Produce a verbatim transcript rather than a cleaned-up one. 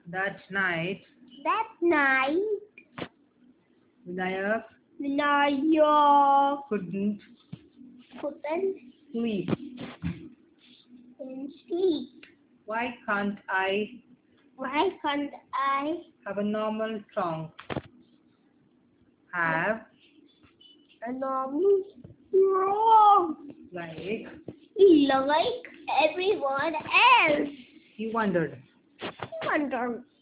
That night, That night, Vinayak Vinayak couldn't couldn't sleep. sleep. Why can't I Why can't I have a normal song? Have a normal song like like everyone else? he wondered. I wonder